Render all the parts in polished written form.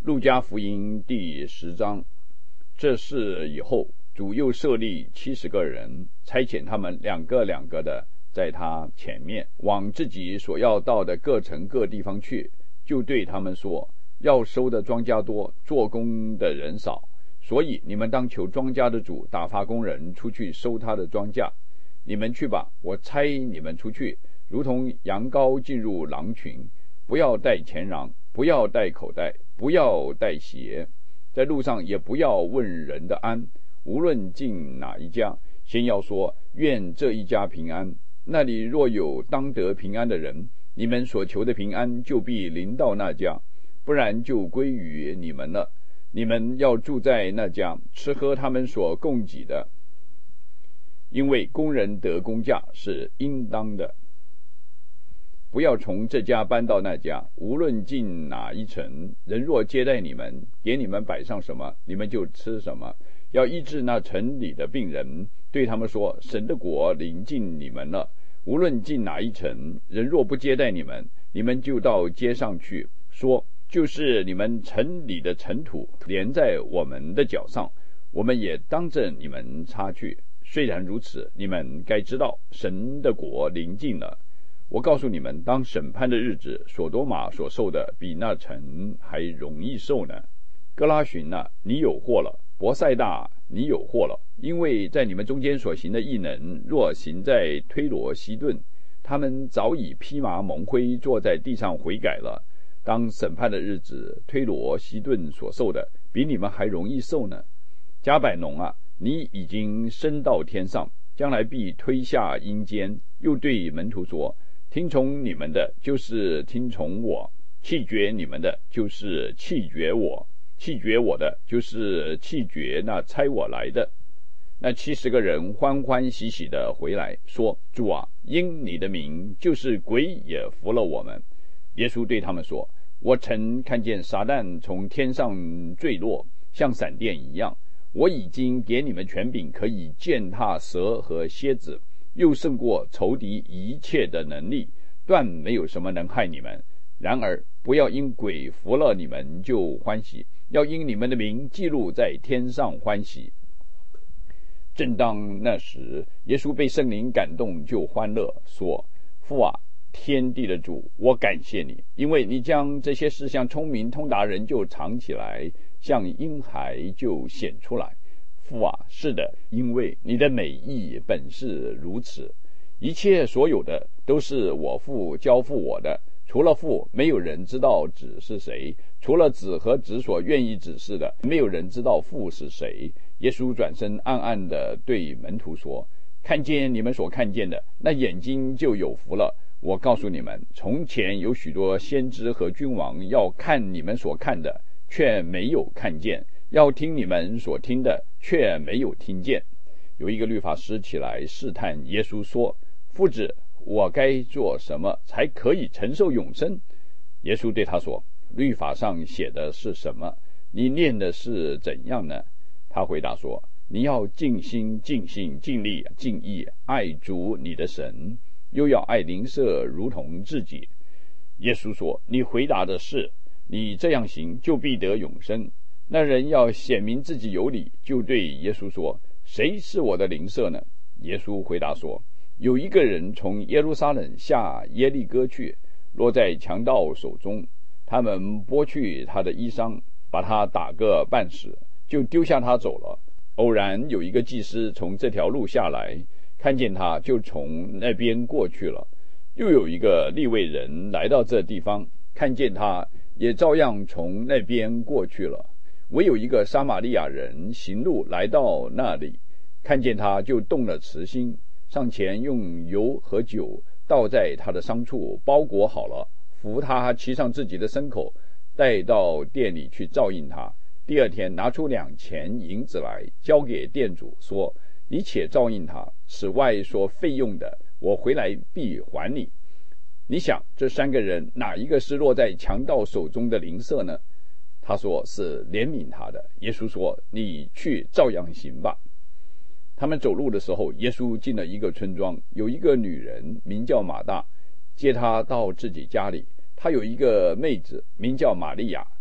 路加福音第10章。这事以后，主又设立70个人，差遣他们两个的在他前面，往自己所要到的各城各地方去，就对他们说：要收的庄稼多，做工的人少，所以你们当求庄稼的主打发工人出去收他的庄稼。你们去吧，我差你们出去，如同羊羔进入狼群。不要带钱囊，不要带口袋，不要带鞋，在路上也不要问人的安。无论进哪一家，先要说：愿这一家平安。那里若有当得平安的人，你们所求的平安就必临到那家，不然就归于你们了。你们要住在那家，吃喝他们所供给的，因为工人得工价是应当的。不要从这家搬到那家，无论进哪一城，人若接待你们，给你们摆上什么，你们就吃什么。要医治那城里的病人，对他们说：神的国临近你们了。无论进哪一城，人若不接待你们，你们就到街上去说：就是你们城里的尘土连在我们的脚上，我们也当着你们擦去。虽然如此，你们该知道神的国临近了。我告诉你们，当审判的日子，所多玛所受的比那城还容易受呢。哥拉洵啊，你有祸了；伯赛大，你有祸了。因为在你们中间所行的异能，若行在推罗西顿，他们早已披麻蒙灰，坐在地上悔改了。当审判的日子，推罗西顿所受的比你们还容易受呢。加百农啊，你已经升到天上，将来必推下阴间。又对门徒说：听从你们的，就是听从我；弃绝你们的，就是弃绝我；弃绝我的，就是弃绝那差我来的。那70个人欢欢喜喜地回来，说：主啊，因你的名，就是鬼也服了我们。耶稣对他们说：我曾看见撒旦从天上坠落，像闪电一样。我已经给你们权柄，可以践踏蛇和蝎子，又胜过仇敌一切的能力，断没有什么能害你们。然而不要因鬼服了你们就欢喜，要因你们的名记录在天上欢喜。正当那时，耶稣被圣灵感动，就欢乐，说：父啊，天地的主，我感谢你，因为你将这些事向聪明通达人就藏起来，向婴孩就显出来。父啊，是的，因为你的美意本是如此。一切所有的都是我父交付我的，除了父，没有人知道子是谁；除了子和子所愿意指示的，没有人知道父是谁。耶稣转身暗暗地对门徒说：看见你们所看见的，那眼睛就有福了。我告诉你们，从前有许多先知和君王要看你们所看的，却没有看见；要听你们所听的，却没有听见。有一个律法师起来试探耶稣，说：夫子，我该做什么才可以承受永生？耶稣对他说：律法上写的是什么？你念的是怎样呢？他回答说：你要尽心尽性尽力尽意爱主你的神，又要爱邻舍如同自己。耶稣说：你回答的是，你这样行就必得永生。那人要显明自己有理，就对耶稣说：谁是我的邻舍呢？耶稣回答说：有一个人从耶路撒冷下耶利哥去，落在强盗手中，他们剥去他的衣裳，把他打个半死，就丢下他走了。偶然有一个祭司从这条路下来，看见他，就从那边过去了。又有一个利未人来到这地方，看见他，也照样从那边过去了。唯有一个撒玛利亚人行路来到那里，看见他，就动了慈心，上前用油和酒倒在他的伤处，包裹好了，扶他骑上自己的牲口，带到店里去照应他。第二天拿出2钱银子来，交给店主，说：你且照应他，此外所费用的，我回来必还你。你想，这3个人哪一个是落在强盗手中的邻舍呢？他说是怜悯他的。耶稣说：你去照样行吧。他们走路的时候，耶稣进了一个村庄，有一个女人名叫马大，接他到自己家里。她有一个妹子名叫玛利亚，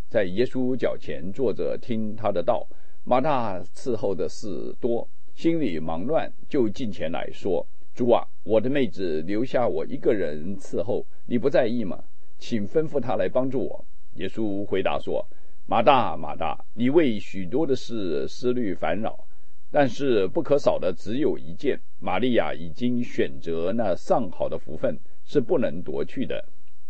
在耶稣脚前坐着听他的道。马大伺候的事多，心里忙乱，就近前来说：主啊，我的妹子留下我一个人伺候，你不在意吗？请吩咐她来帮助我。耶稣回答说：马大，马大，你为许多的事思虑烦扰，但是不可少的只有一件，玛利亚已经选择那上好的福分，是不能夺去的。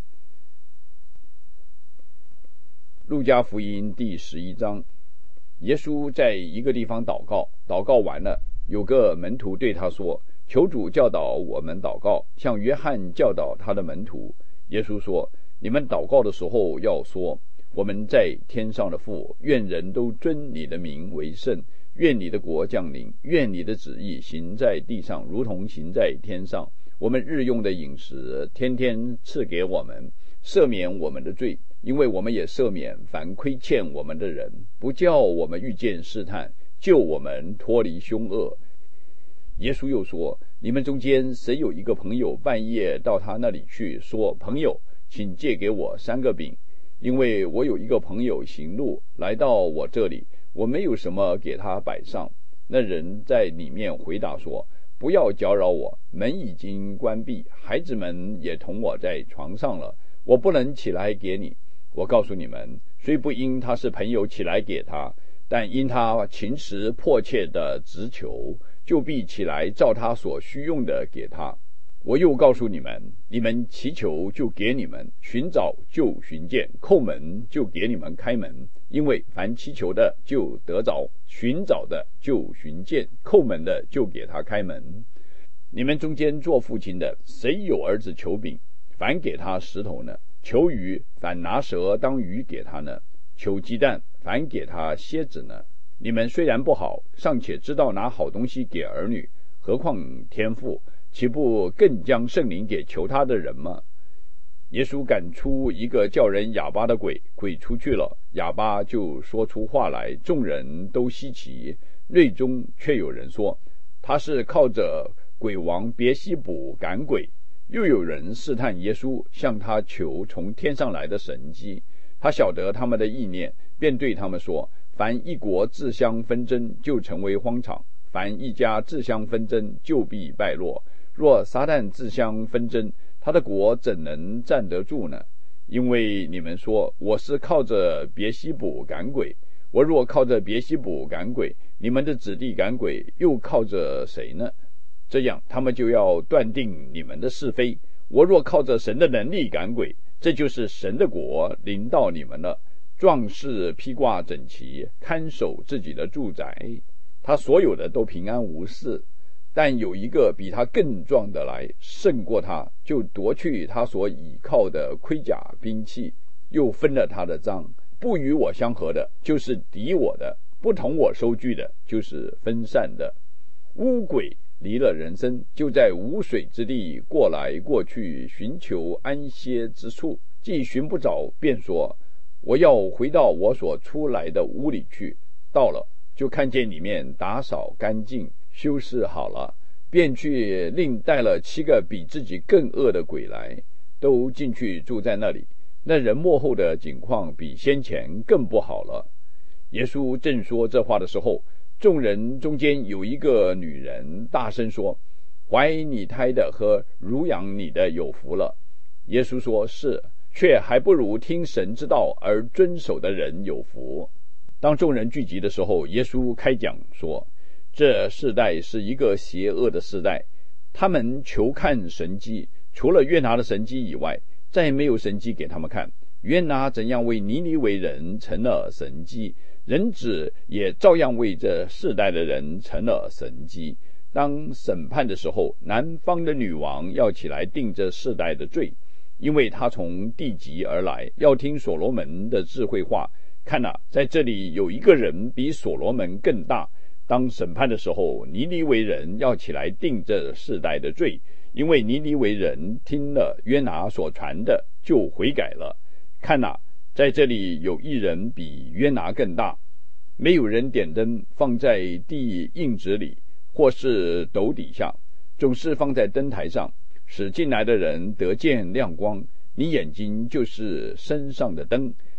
路加福音第11章。耶稣在一个地方祷告，祷告完了，有个门徒对他说：求主教导我们祷告，像约翰教导他的门徒。耶稣说：你们祷告的时候要说：我们在天上的父，愿人都尊你的名为圣，愿你的国降临，愿你的旨意行在地上，如同行在天上。我们日用的饮食天天赐给我们，赦免我们的罪，因为我们也赦免凡亏欠我们的人，不叫我们遇见试探，救我们脱离凶恶。耶稣又说：你们中间谁有一个朋友半夜到他那里去，说：朋友，请借给我3个饼，因为我有一个朋友行路来到我这里，我没有什么给他摆上。那人在里面回答说：不要搅扰我，门已经关闭，孩子们也同我在床上了，我不能起来给你。我告诉你们，虽不因他是朋友起来给他，但因他勤实迫切的直求，就必起来照他所需用的给他。我又告诉你们，你们祈求就给你们，寻找就寻见，叩门就给你们开门。因为凡祈求的就得着，寻找的就寻见，叩门的就给他开门。你们中间做父亲的，谁有儿子求饼，反给他石头呢？求鱼，反拿蛇当鱼给他呢？求鸡蛋，反给他蝎子呢？你们虽然不好，尚且知道拿好东西给儿女，何况天父，岂不更将圣灵给求他的人吗？耶稣赶出一个叫人哑巴的鬼，鬼出去了，哑巴就说出话来，众人都稀奇。内中却有人说，他是靠着鬼王别西卜赶鬼。又有人试探耶稣，向他求从天上来的神迹。他晓得他们的意念，便对他们说：凡一国自相纷争，就成为荒场；凡一家自相纷争，就必败落。若撒旦自相纷争，他的国怎能站得住呢？因为你们说我是靠着别西卜赶鬼，我若靠着别西卜赶鬼，你们的子弟赶鬼又靠着谁呢？这样他们就要断定你们的是非。我若靠着神的能力赶鬼，这就是神的国临到你们了。壮士披挂整齐，看守自己的住宅，他所有的都平安无事。但有一个比他更壮的来，胜过他，就夺去他所倚靠的盔甲兵器，又分了他的赃。不与我相合的，就是敌我的；不同我收据的，就是分散的。污鬼离了人身，就在无水之地过来过去，寻求安歇之处。既寻不着，便说：我要回到我所出来的屋里去。到了，就看见里面打扫干净，修饰好了，便去另带了7个比自己更恶的鬼来，都进去住在那里。那人末后的景况比先前更不好了。耶稣正说这话的时候，众人中间有一个女人大声说：怀你胎的和乳养你的有福了。耶稣说：是，却还不如听神之道而遵守的人有福。当众人聚集的时候，耶稣开讲说：这世代是一个邪恶的世代，他们求看神迹，除了约拿的神迹以外，再没有神迹给他们看。约拿怎样为尼尼微人成了神迹，人子也照样为这世代的人成了神迹。当审判的时候，南方的女王要起来定这世代的罪，因为她从地极而来，要听所罗门的智慧话。看哪，在这里有一个人比所罗门更大。当审判的时候，尼尼微人要起来定这世代的罪，因为尼尼微人听了约拿所传的，就悔改了。看哪，在这里有一人比约拿更大。没有人点灯放在地硬子里，或是斗底下，总是放在灯台上，使进来的人得见亮光。你眼睛就是身上的灯。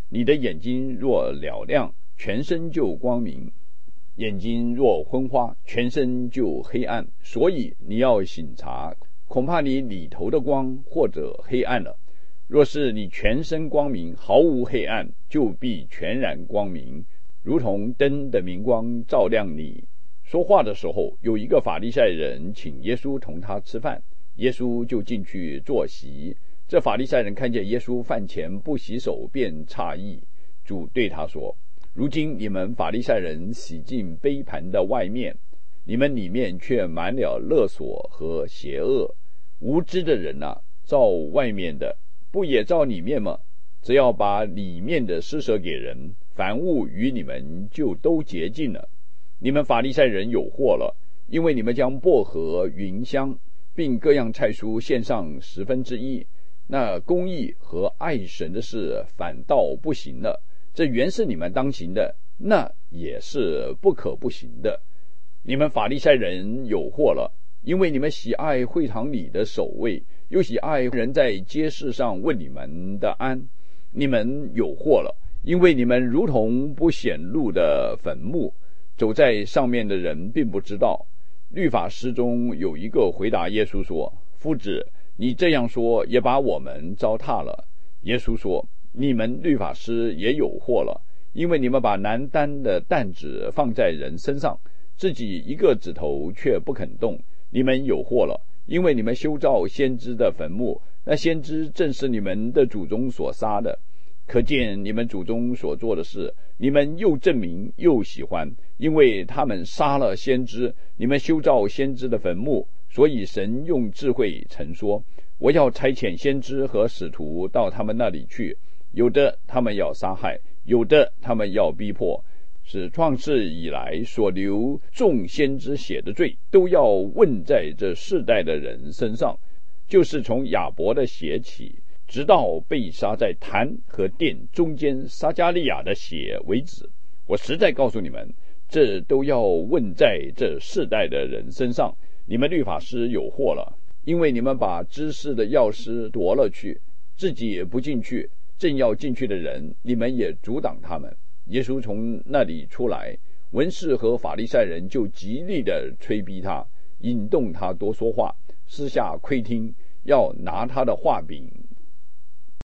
你的眼睛若了亮，全身就光明；眼睛若昏花，全身就黑暗。所以你要省察，恐怕你里头的光或者黑暗了。若是你全身光明，毫无黑暗，就必全然光明，如同灯的明光照亮你。说话的时候，有一个法利赛人请耶稣同他吃饭，耶稣就进去坐席。这法利赛人看见耶稣饭前不洗手，便诧异。主对他说：如今你们法利赛人洗净杯盘的外面，你们里面却满了勒索和邪恶。无知的人啊，照外面的，不也照里面吗？只要把里面的施舍给人，凡物与你们就都洁净了。你们法利赛人有祸了，因为你们将薄荷、芸香并各样菜蔬献上1/10，那公义和爱神的事反倒不行了。这原是你们当行的，那也是不可不行的。你们法利赛人有祸了，因为你们喜爱会堂里的守卫，又喜爱人在街市上问你们的安。你们有祸了，因为你们如同不显露的坟墓，走在上面的人并不知道。律法师中有一个回答耶稣说：夫子，你这样说也把我们糟蹋了。耶稣说：你们律法师也有祸了，因为你们把难担的担子放在人身上，自己一个指头却不肯动。你们有祸了，因为你们修造先知的坟墓，那先知正是你们的祖宗所杀的。可见你们祖宗所做的事，你们又证明又喜欢，因为他们杀了先知，你们修造先知的坟墓。所以神用智慧曾说：我要差遣先知和使徒到他们那里去，有的他们要杀害，有的他们要逼迫，使创世以来所流众先知血的罪都要问在这世代的人身上，就是从亚伯的血起，直到被杀在坛和殿中间撒加利亚的血为止。我实在告诉你们，这都要问在这世代的人身上。你们律法师有祸了，因为你们把知识的钥匙夺了去，自己也不进去，正要进去的人，你们也阻挡他们。耶稣从那里出来，文士和法利赛人就极力的催逼他，引动他多说话，私下窥听，要拿他的话柄